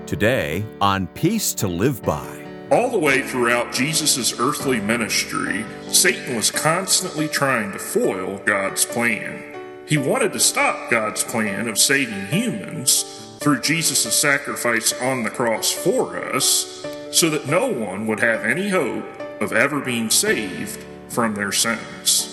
Today on Peace to Live By. All the way throughout Jesus' earthly ministry, Satan was constantly trying to foil God's plan. He wanted to stop God's plan of saving humans through Jesus' sacrifice on the cross for us, so that no one would have any hope of ever being saved from their sins.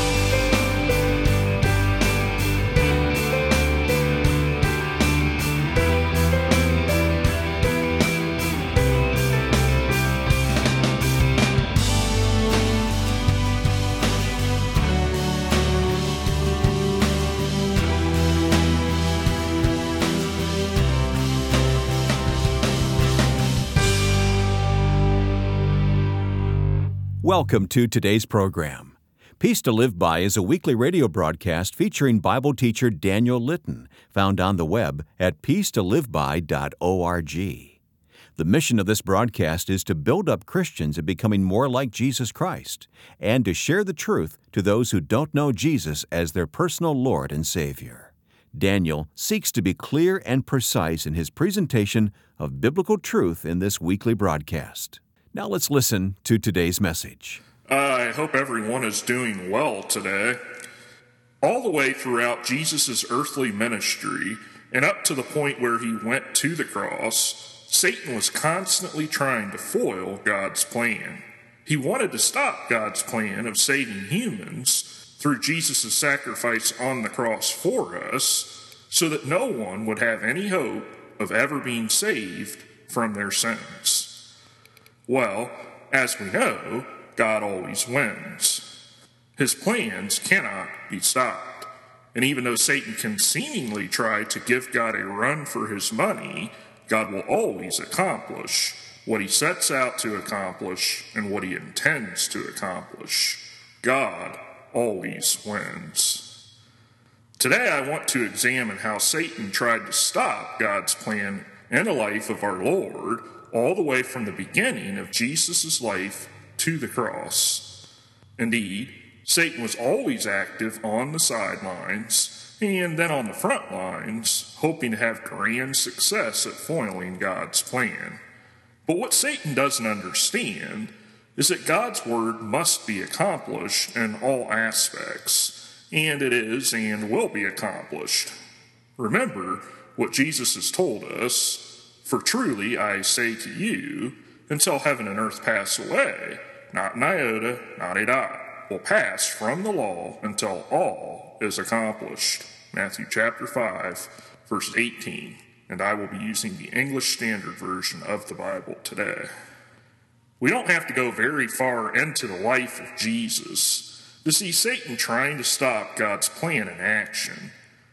Welcome to today's program. Peace to Live By is a weekly radio broadcast featuring Bible teacher Daniel Litton, found on the web at peacetoliveby.org. The mission of this broadcast is to build up Christians in becoming more like Jesus Christ and to share the truth to those who don't know Jesus as their personal Lord and Savior. Daniel seeks to be clear and precise in his presentation of biblical truth in this weekly broadcast. Now let's listen to today's message. I hope everyone is doing well today. All the way throughout Jesus' earthly ministry, and up to the point where he went to the cross, Satan was constantly trying to foil God's plan. He wanted to stop God's plan of saving humans through Jesus' sacrifice on the cross for us, so that no one would have any hope of ever being saved from their sins. Well, as we know, God always wins. His plans cannot be stopped. And even though Satan can seemingly try to give God a run for his money, God will always accomplish what he sets out to accomplish and what he intends to accomplish. God always wins. Today I want to examine how Satan tried to stop God's plan in the life of our Lord, all the way from the beginning of Jesus' life to the cross. Indeed, Satan was always active on the sidelines and then on the front lines, hoping to have grand success at foiling God's plan. But what Satan doesn't understand is that God's word must be accomplished in all aspects, and it is and will be accomplished. Remember what Jesus has told us: "For truly I say to you, until heaven and earth pass away, not an iota, not a dot, will pass from the law until all is accomplished." Matthew chapter 5, verse 18. And I will be using the English Standard Version of the Bible today. We don't have to go very far into the life of Jesus to see Satan trying to stop God's plan in action.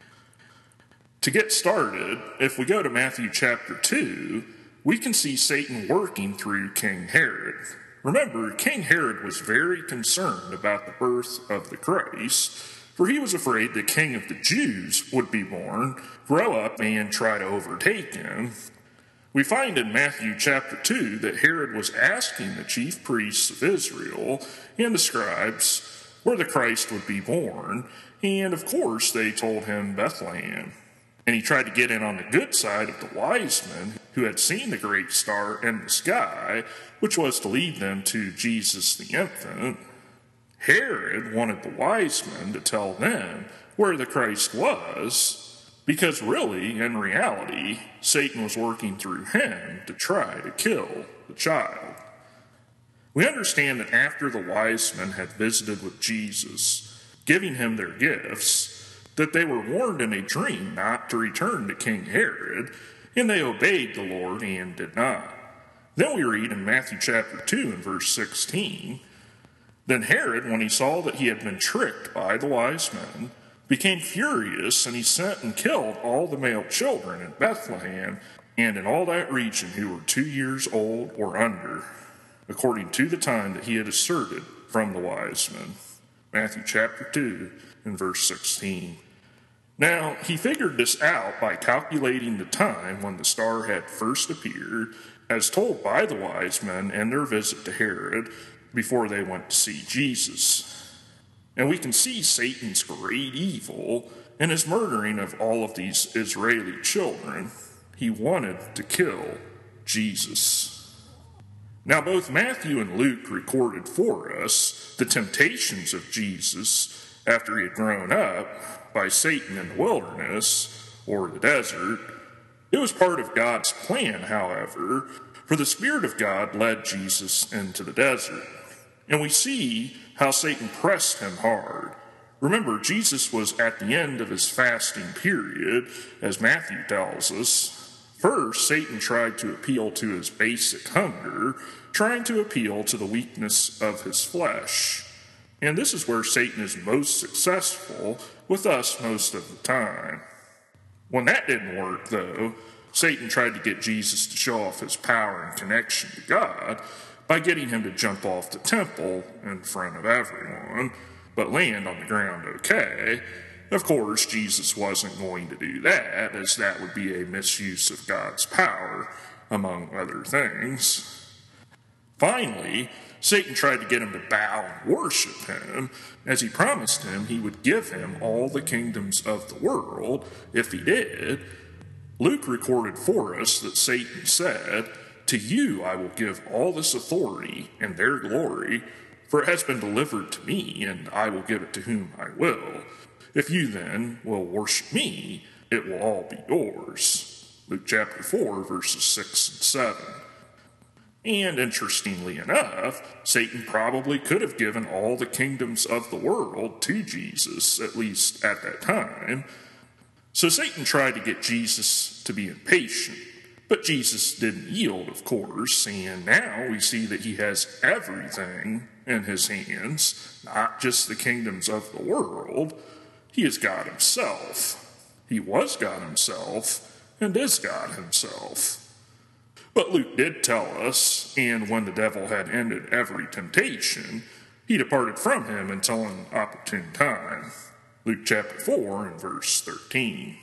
To get started, if we go to Matthew chapter 2, we can see Satan working through King Herod. Remember, King Herod was very concerned about the birth of the Christ, for he was afraid the king of the Jews would be born, grow up, and try to overtake him. We find in Matthew chapter 2 that Herod was asking the chief priests of Israel and the scribes where the Christ would be born, and of course they told him Bethlehem. And he tried to get in on the good side of the wise men who had seen the great star in the sky, which was to lead them to Jesus the infant. Herod wanted the wise men to tell them where the Christ was, because really, in reality, Satan was working through him to try to kill the child. We understand that after the wise men had visited with Jesus, giving him their gifts, that they were warned in a dream not to return to King Herod, and they obeyed the Lord and did not. Then we read in Matthew chapter 2 and verse 16, "Then Herod, when he saw that he had been tricked by the wise men, became furious, and he sent and killed all the male children in Bethlehem and in all that region who were 2 years old or under, according to the time that he had asserted from the wise men." Matthew chapter 2 and verse 16. Now, he figured this out by calculating the time when the star had first appeared, as told by the wise men in their visit to Herod before they went to see Jesus. And we can see Satan's great evil in his murdering of all of these Israeli children. He wanted to kill Jesus. Now, both Matthew and Luke recorded for us the temptations of Jesus after he had grown up by Satan in the wilderness or the desert. It was part of God's plan, however, for the Spirit of God led Jesus into the desert. And we see how Satan pressed him hard. Remember, Jesus was at the end of his fasting period, as Matthew tells us. First, Satan tried to appeal to his basic hunger, trying to appeal to the weakness of his flesh. And this is where Satan is most successful with us most of the time. When that didn't work, though, Satan tried to get Jesus to show off his power and connection to God by getting him to jump off the temple in front of everyone, but land on the ground okay. Of course, Jesus wasn't going to do that, as that would be a misuse of God's power, among other things. Finally, Satan tried to get him to bow and worship him, as he promised him he would give him all the kingdoms of the world if he did. Luke recorded for us that Satan said, "To you I will give all this authority and their glory, for it has been delivered to me, and I will give it to whom I will. If you then will worship me, it will all be yours." Luke chapter 4, verses 6 and 7. And interestingly enough, Satan probably could have given all the kingdoms of the world to Jesus, at least at that time. So Satan tried to get Jesus to be impatient, but Jesus didn't yield, of course, and now we see that he has everything in his hands, not just the kingdoms of the world. He is God himself. He was God himself and is God himself. But Luke did tell us, and when the devil had ended every temptation, he departed from him until an opportune time. Luke chapter 4 and verse 13.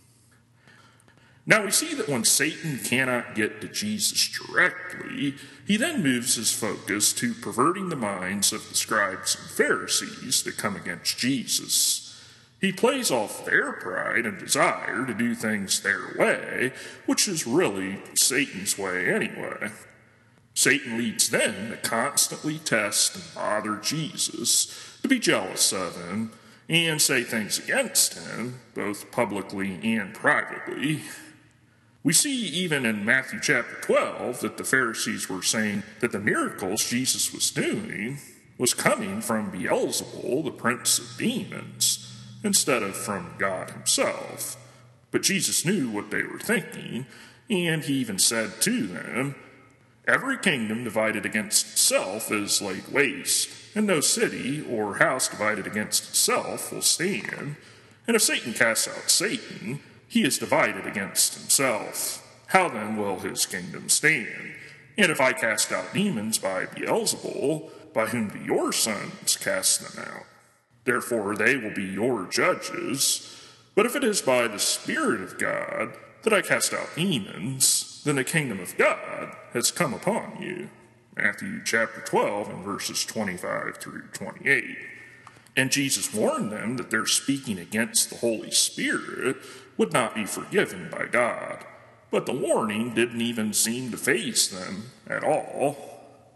Now we see that when Satan cannot get to Jesus directly, he then moves his focus to perverting the minds of the scribes and Pharisees that come against Jesus. He plays off their pride and desire to do things their way, which is really Satan's way anyway. Satan leads them to constantly test and bother Jesus, to be jealous of him, and say things against him, both publicly and privately. We see even in Matthew chapter 12 that the Pharisees were saying that the miracles Jesus was doing was coming from Beelzebul, the prince of demons, instead of from God himself. But Jesus knew what they were thinking, and he even said to them, "Every kingdom divided against itself is laid waste, and no city or house divided against itself will stand. And if Satan casts out Satan, he is divided against himself. How then will his kingdom stand? And if I cast out demons by Beelzebul, by whom do your sons cast them out? Therefore they will be your judges. But if it is by the Spirit of God that I cast out demons, then the kingdom of God has come upon you." Matthew chapter 12 and verses 25 through 28. And Jesus warned them that their speaking against the Holy Spirit would not be forgiven by God. But the warning didn't even seem to faze them at all.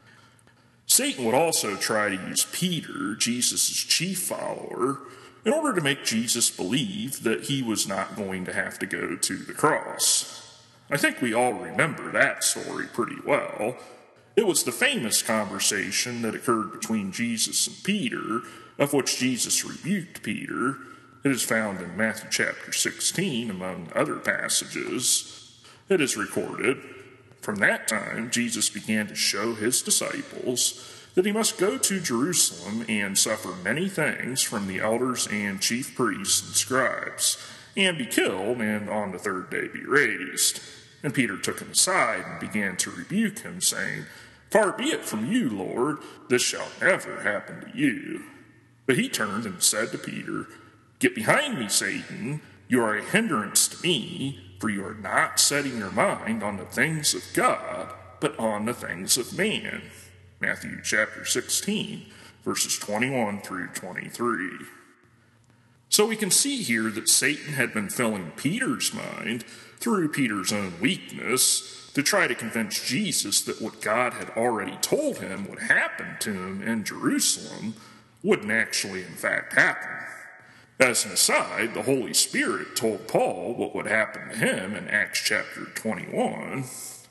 Satan would also try to use Peter, Jesus' chief follower, in order to make Jesus believe that he was not going to have to go to the cross. I think we all remember that story pretty well. It was the famous conversation that occurred between Jesus and Peter, of which Jesus rebuked Peter. It is found in Matthew chapter 16, among other passages. It is recorded, "From that time Jesus began to show his disciples that he must go to Jerusalem and suffer many things from the elders and chief priests and scribes, and be killed, and on the third day be raised. And Peter took him aside and began to rebuke him, saying, 'Far be it from you, Lord, this shall never happen to you.' But he turned and said to Peter, 'Get behind me, Satan. You are a hindrance to me, for you are not setting your mind on the things of God, but on the things of man.'" Matthew chapter 16, verses 21 through 23. So we can see here that Satan had been filling Peter's mind through Peter's own weakness to try to convince Jesus that what God had already told him would happen to him in Jerusalem wouldn't actually in fact happen. As an aside, the Holy Spirit told Paul what would happen to him in Acts chapter 21.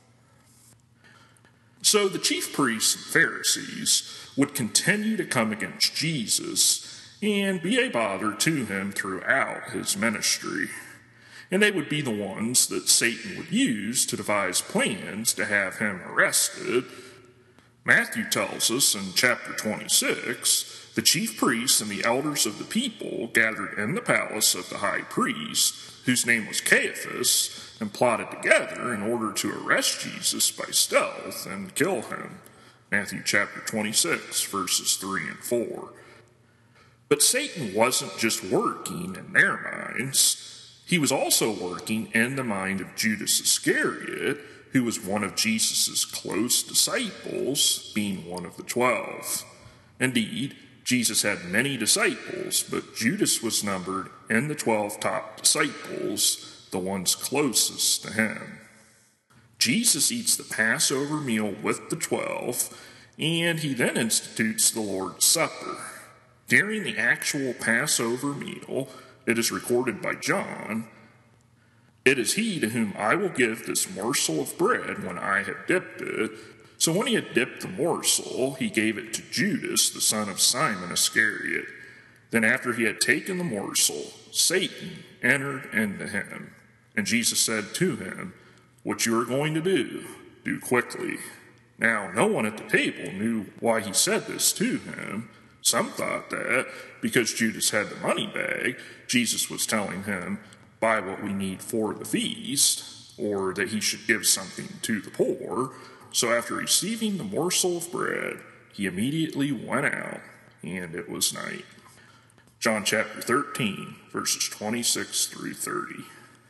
So the chief priests and Pharisees would continue to come against Jesus and be a bother to him throughout his ministry. And they would be the ones that Satan would use to devise plans to have him arrested. Matthew tells us in chapter 26, the chief priests and the elders of the people gathered in the palace of the high priest, whose name was Caiaphas, and plotted together in order to arrest Jesus by stealth and kill him. Matthew chapter 26, verses 3 and 4. But Satan wasn't just working in their minds. He was also working in the mind of Judas Iscariot, who was one of Jesus' close disciples, being one of the 12. Indeed, Jesus had many disciples, but Judas was numbered in the 12 top disciples, the ones closest to him. Jesus eats the Passover meal with the 12, and he then institutes the Lord's Supper. During the actual Passover meal, it is recorded by John, "It is he to whom I will give this morsel of bread when I have dipped it." So when he had dipped the morsel, he gave it to Judas, the son of Simon Iscariot. Then after he had taken the morsel, Satan entered into him. And Jesus said to him, "What you are going to do quickly." Now, no one at the table knew why he said this to him. Some thought that because Judas had the money bag, Jesus was telling him, "Buy what we need for the feast," or that he should give something to the poor. So after receiving the morsel of bread, he immediately went out, and it was night. John chapter 13, verses 26 through 30.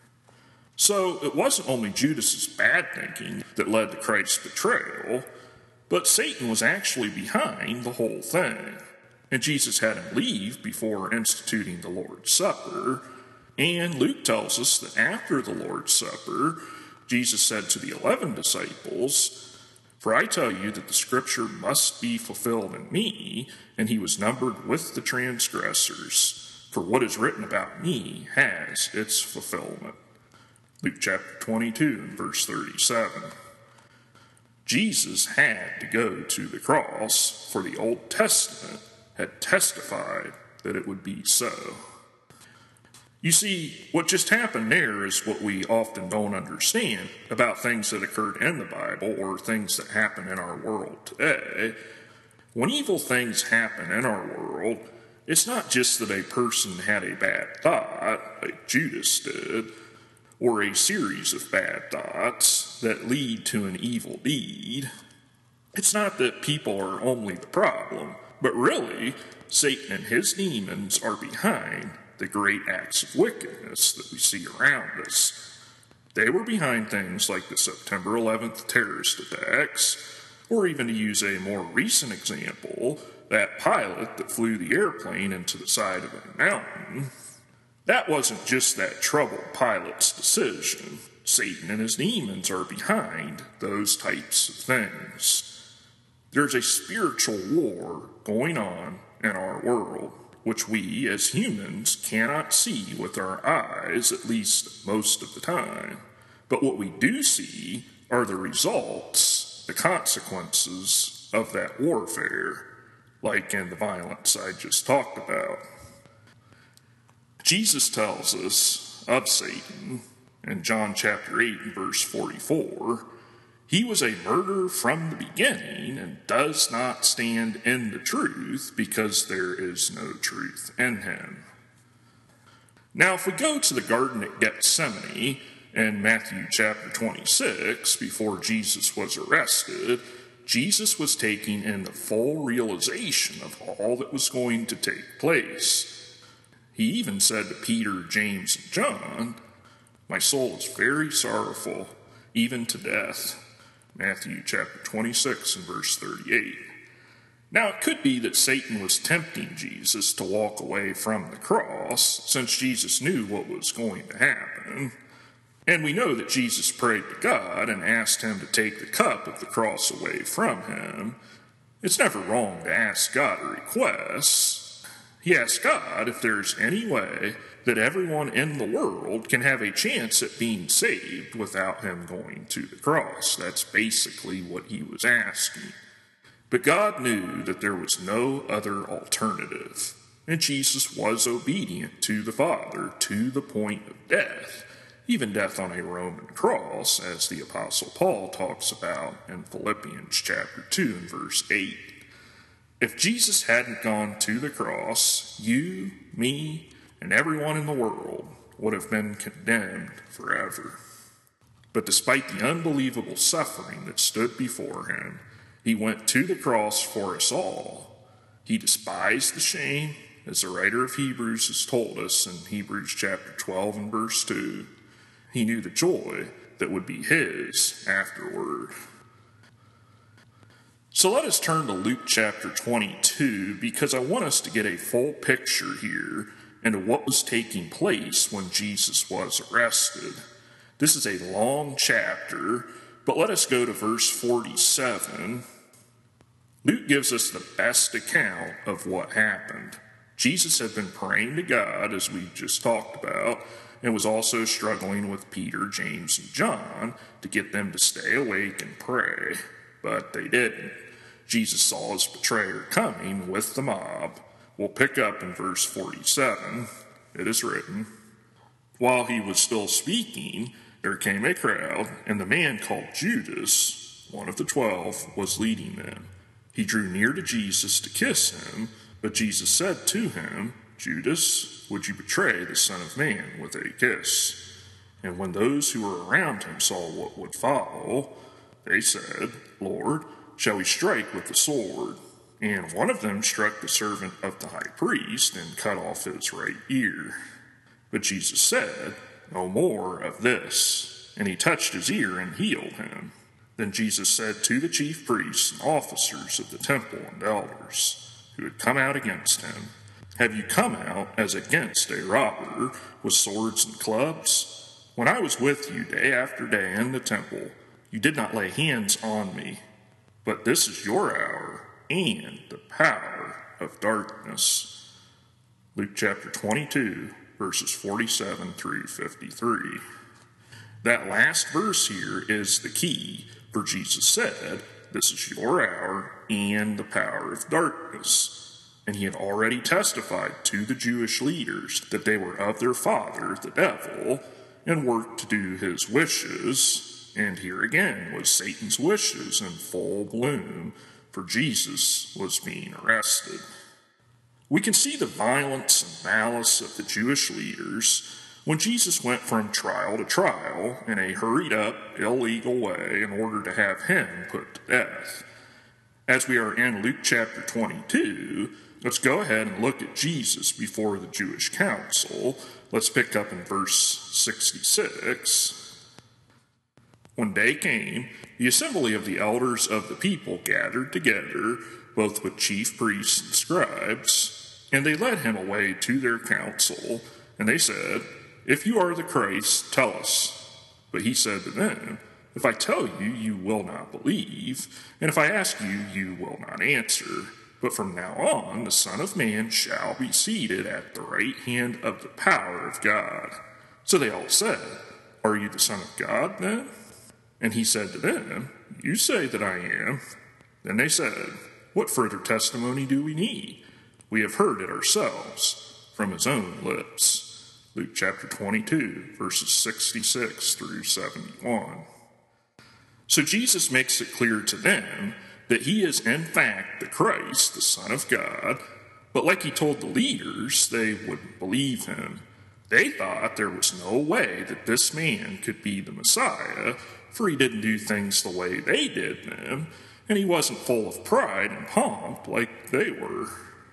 So it wasn't only Judas's bad thinking that led to Christ's betrayal, but Satan was actually behind the whole thing. And Jesus had him leave before instituting the Lord's Supper. And Luke tells us that after the Lord's Supper, Jesus said to the 11 disciples, "For I tell you that the scripture must be fulfilled in me," and he was numbered with the transgressors. "For what is written about me has its fulfillment." Luke chapter 22 and verse 37. Jesus had to go to the cross, for the Old Testament had testified that it would be so. You see, what just happened there is what we often don't understand about things that occurred in the Bible or things that happen in our world today. When evil things happen in our world, it's not just that a person had a bad thought, like Judas did, or a series of bad thoughts that lead to an evil deed. It's not that people are only the problem, but really, Satan and his demons are behind the great acts of wickedness that we see around us. They were behind things like the September 11th terrorist attacks, or even to use a more recent example, that pilot that flew the airplane into the side of a mountain. That wasn't just that troubled pilot's decision. Satan and his demons are behind those types of things. There's a spiritual war going on in our world, which we as humans cannot see with our eyes, at least most of the time. But what we do see are the results, the consequences of that warfare, like in the violence I just talked about. Jesus tells us of Satan in John chapter 8 and verse 44, "He was a murderer from the beginning and does not stand in the truth because there is no truth in him." Now, if we go to the garden at Gethsemane in Matthew chapter 26, before Jesus was arrested, Jesus was taking in the full realization of all that was going to take place. He even said to Peter, James, and John, "My soul is very sorrowful, even to death." Matthew chapter 26 and verse 38. Now, it could be that Satan was tempting Jesus to walk away from the cross, since Jesus knew what was going to happen. And we know that Jesus prayed to God and asked him to take the cup of the cross away from him. It's never wrong to ask God a request. He asked God if there's any way that everyone in the world can have a chance at being saved without him going to the cross. That's basically what he was asking. But God knew that there was no other alternative, and Jesus was obedient to the Father to the point of death, even death on a Roman cross, as the Apostle Paul talks about in Philippians chapter 2 and verse 8. If Jesus hadn't gone to the cross, you, me, and everyone in the world would have been condemned forever. But despite the unbelievable suffering that stood before him, he went to the cross for us all. He despised the shame, as the writer of Hebrews has told us in Hebrews chapter 12 and verse 2. He knew the joy that would be his afterward. So let us turn to Luke chapter 22, because I want us to get a full picture here into what was taking place when Jesus was arrested. This is a long chapter, but let us go to verse 47. Luke gives us the best account of what happened. Jesus had been praying to God, as we just talked about, and was also struggling with Peter, James, and John to get them to stay awake and pray, but they didn't. Jesus saw his betrayer coming with the mob. We'll pick up in verse 47. It is written, "While he was still speaking, there came a crowd, and the man called Judas, one of the 12, was leading them. He drew near to Jesus to kiss him, but Jesus said to him, 'Judas, would you betray the Son of Man with a kiss?' And when those who were around him saw what would follow, they said, 'Lord, shall we strike with the sword?' And one of them struck the servant of the high priest and cut off his right ear. But Jesus said, 'No more of this.' And he touched his ear and healed him. Then Jesus said to the chief priests and officers of the temple and elders who had come out against him, 'Have you come out as against a robber with swords and clubs? When I was with you day after day in the temple, you did not lay hands on me. But this is your hour and the power of darkness.'" Luke chapter 22, verses 47 through 53. That last verse here is the key, for Jesus said, "This is your hour and the power of darkness." And he had already testified to the Jewish leaders that they were of their father, the devil, and worked to do his wishes. And here again was Satan's wishes in full bloom, for Jesus was being arrested. We can see the violence and malice of the Jewish leaders when Jesus went from trial to trial in a hurried-up, illegal way in order to have him put to death. As we are in Luke chapter 22, let's go ahead and look at Jesus before the Jewish council. Let's pick up in verse 66. "When day came, the assembly of the elders of the people gathered together, both with chief priests and scribes, and they led him away to their council, and they said, 'If you are the Christ, tell us.' But he said to them, 'If I tell you, you will not believe, and if I ask you, you will not answer. But from now on, the Son of Man shall be seated at the right hand of the power of God.' So they all said, 'Are you the Son of God then?' And he said to them, 'You say that I am.' Then they said, 'What further testimony do we need? We have heard it ourselves from his own lips.'" Luke chapter 22, verses 66 through 71. So Jesus makes it clear to them that he is in fact the Christ, the Son of God, but like he told the leaders, they wouldn't believe him. They thought there was no way that this man could be the Messiah, for he didn't do things the way they did them, and he wasn't full of pride and pomp like they were.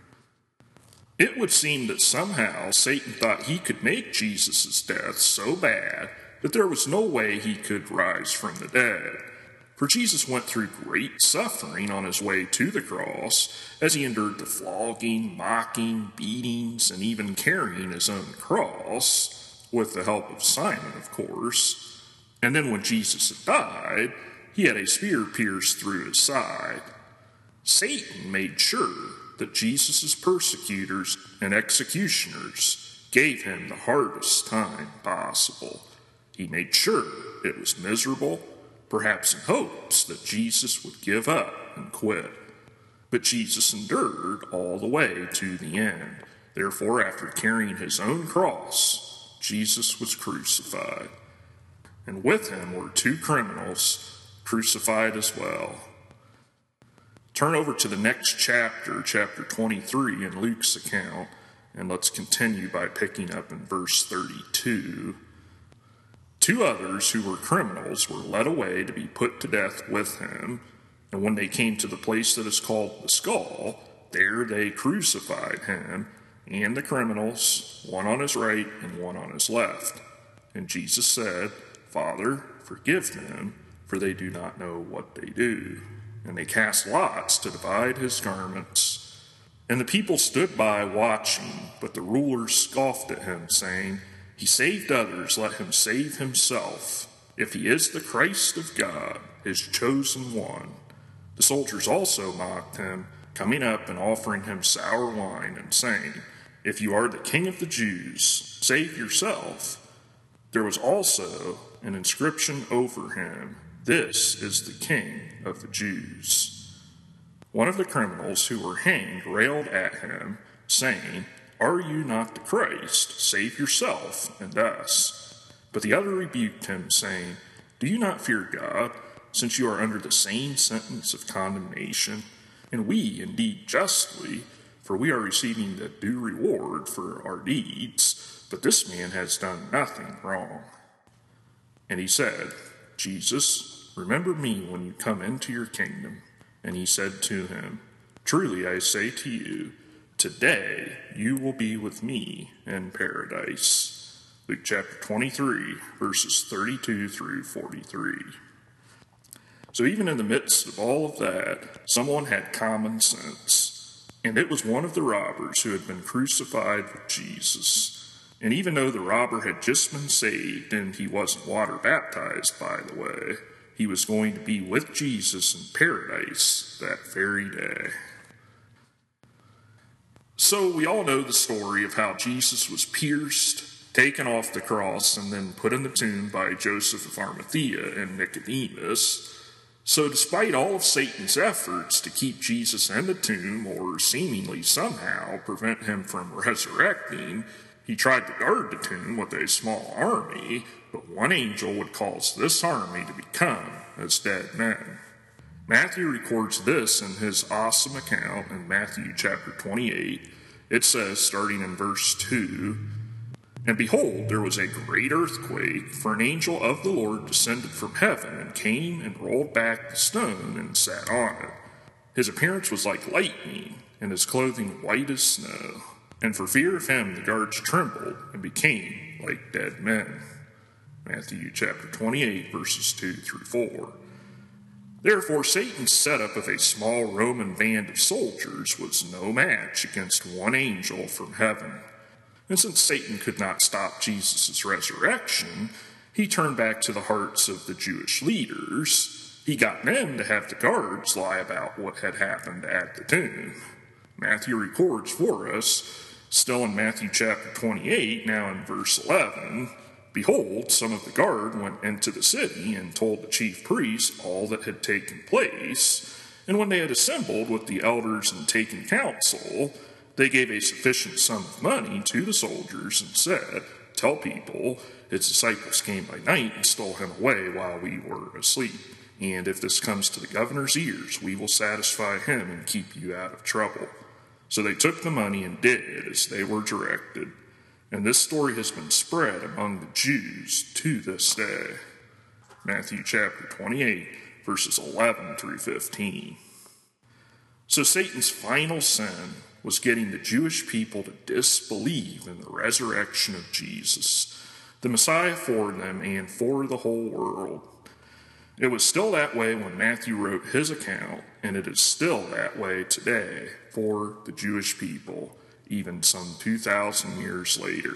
It would seem that somehow Satan thought he could make Jesus' death so bad that there was no way he could rise from the dead. For Jesus went through great suffering on his way to the cross, as he endured the flogging, mocking, beatings, and even carrying his own cross, with the help of Simon, of course. And then when Jesus had died, he had a spear pierced through his side. Satan made sure that Jesus' persecutors and executioners gave him the hardest time possible. He made sure it was miserable, perhaps in hopes that Jesus would give up and quit. But Jesus endured all the way to the end. Therefore, after carrying his own cross, Jesus was crucified. And with him were two criminals crucified as well. Turn over to the next chapter, chapter 23 in Luke's account, and let's continue by picking up in verse 32. Two others who were criminals were led away to be put to death with him, and when they came to the place that is called the Skull, there they crucified him and the criminals, one on his right and one on his left. And Jesus said, "Father, forgive them, for they do not know what they do." And they cast lots to divide his garments. And the people stood by watching, but the rulers scoffed at him, saying, "He saved others, let him save himself, if he is the Christ of God, his chosen one." The soldiers also mocked him, coming up and offering him sour wine, and saying, "If you are the King of the Jews, save yourself." There was also an inscription over him, "This is the King of the Jews." One of the criminals who were hanged railed at him, saying, "Are you not the Christ? Save yourself and us." But the other rebuked him, saying, "Do you not fear God, since you are under the same sentence of condemnation? And we, indeed, justly, for we are receiving the due reward for our deeds, but this man has done nothing wrong." And he said, "Jesus, remember me when you come into your kingdom." And he said to him, "Truly I say to you, today you will be with me in paradise." Luke chapter 23, verses 32 through 43. So even in the midst of all of that, someone had common sense, and it was one of the robbers who had been crucified with Jesus. And even though the robber had just been saved, and he wasn't water baptized, by the way, he was going to be with Jesus in paradise that very day. So we all know the story of how Jesus was pierced, taken off the cross, and then put in the tomb by Joseph of Arimathea and Nicodemus. So despite all of Satan's efforts to keep Jesus in the tomb, or seemingly somehow prevent him from resurrecting, he tried to guard the tomb with a small army, but one angel would cause this army to become as dead men. Matthew records this in his awesome account in Matthew chapter 28. It says, starting in verse 2, "And behold, there was a great earthquake, for an angel of the Lord descended from heaven, and came and rolled back the stone and sat on it. His appearance was like lightning, and his clothing white as snow. And for fear of him the guards trembled and became like dead men." Matthew chapter 28, verses 2 through 4. Therefore Satan's setup of a small Roman band of soldiers was no match against one angel from heaven. And since Satan could not stop Jesus' resurrection, he turned back to the hearts of the Jewish leaders. He got them to have the guards lie about what had happened at the tomb. Matthew records for us, still in Matthew chapter 28, now in verse 11, "Behold, some of the guard went into the city and told the chief priests all that had taken place. And when they had assembled with the elders and taken counsel, they gave a sufficient sum of money to the soldiers and said, 'Tell people, his disciples came by night and stole him away while we were asleep. And if this comes to the governor's ears, we will satisfy him and keep you out of trouble.' So they took the money and did as they were directed. And this story has been spread among the Jews to this day." Matthew chapter 28, verses 11 through 15. So Satan's final sin was getting the Jewish people to disbelieve in the resurrection of Jesus, the Messiah for them and for the whole world. It was still that way when Matthew wrote his account, and it is still that way today for the Jewish people, even some 2,000 years later.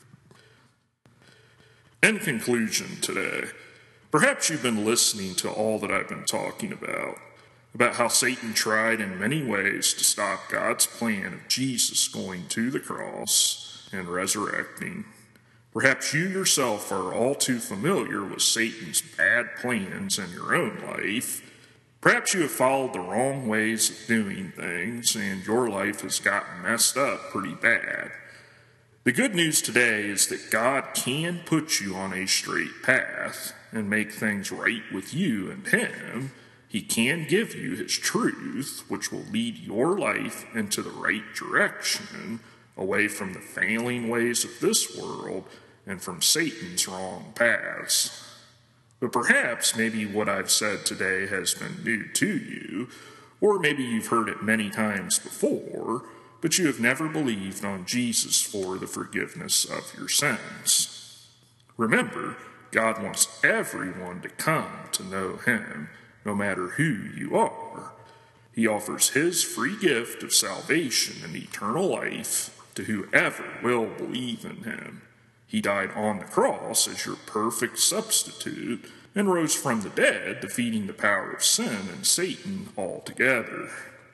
In conclusion today, perhaps you've been listening to all that I've been talking about how Satan tried in many ways to stop God's plan of Jesus going to the cross and resurrecting. Perhaps you yourself are all too familiar with Satan's bad plans in your own life. Perhaps you have followed the wrong ways of doing things, and your life has gotten messed up pretty bad. The good news today is that God can put you on a straight path and make things right with you and Him. He can give you His truth, which will lead your life into the right direction, away from the failing ways of this world and from Satan's wrong paths. But perhaps maybe what I've said today has been new to you, or maybe you've heard it many times before, but you have never believed on Jesus for the forgiveness of your sins. Remember, God wants everyone to come to know Him, no matter who you are. He offers His free gift of salvation and eternal life to whoever will believe in Him. He died on the cross as your perfect substitute and rose from the dead, defeating the power of sin and Satan altogether.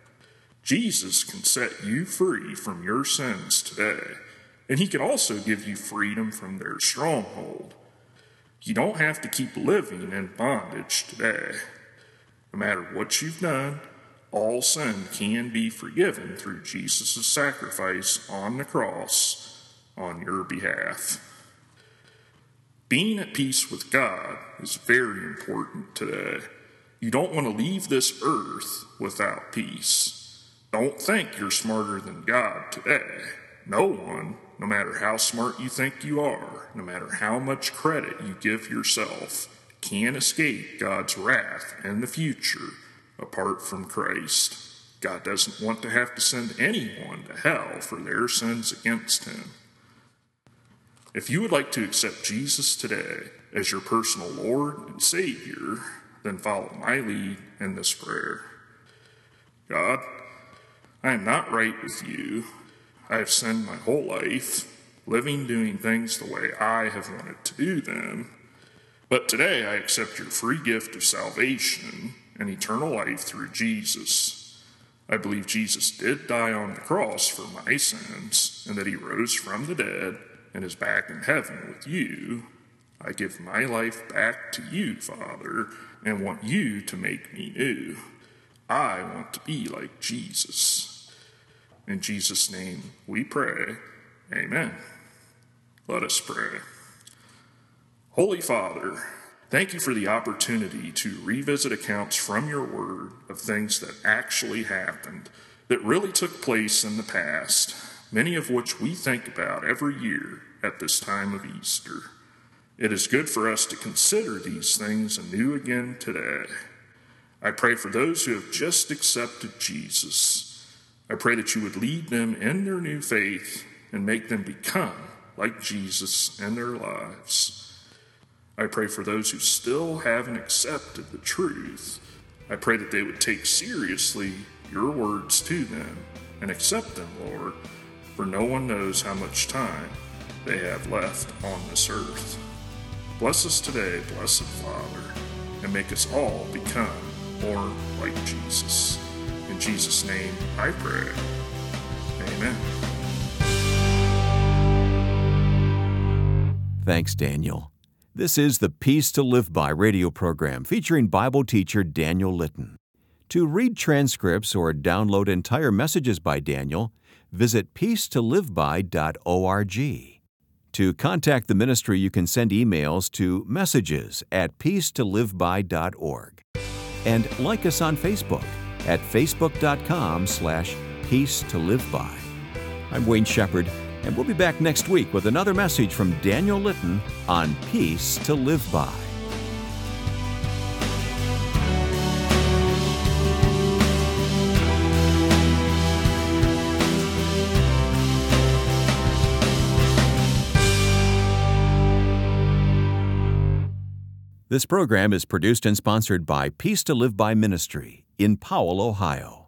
Jesus can set you free from your sins today, and He can also give you freedom from their stronghold. You don't have to keep living in bondage today. No matter what you've done, all sin can be forgiven through Jesus' sacrifice on the cross on your behalf. Being at peace with God is very important today. You don't want to leave this earth without peace. Don't think you're smarter than God today. No one, no matter how smart you think you are, no matter how much credit you give yourself, can escape God's wrath in the future apart from Christ. God doesn't want to have to send anyone to hell for their sins against Him. If you would like to accept Jesus today as your personal Lord and Savior, then follow my lead in this prayer. God, I am not right with you. I have sinned my whole life, doing things the way I have wanted to do them. But today I accept your free gift of salvation and eternal life through Jesus. I believe Jesus did die on the cross for my sins, and that He rose from the dead and is back in heaven with you. I give my life back to you, Father, and want you to make me new. I want to be like Jesus. In Jesus' name we pray. Amen. Let us pray. Holy Father, thank you for the opportunity to revisit accounts from your word of things that actually happened, that really took place in the past, many of which we think about every year at this time of Easter. It is good for us to consider these things anew again today. I pray for those who have just accepted Jesus. I pray that you would lead them in their new faith and make them become like Jesus in their lives. I pray for those who still haven't accepted the truth. I pray that they would take seriously your words to them and accept them, Lord, for no one knows how much time they have left on this earth. Bless us today, blessed Father, and make us all become more like Jesus. In Jesus' name I pray. Amen. Thanks, Daniel. This is the Peace to Live By radio program featuring Bible teacher Daniel Litton. To read transcripts or download entire messages by Daniel, visit peacetoliveby.org. To contact the ministry, you can send emails to messages@peacetoliveby.org. And like us on Facebook at facebook.com/peacetoliveby. I'm Wayne Shepherd, and we'll be back next week with another message from Daniel Litton on Peace to Live By. This program is produced and sponsored by Peace to Live By Ministry in Powell, Ohio.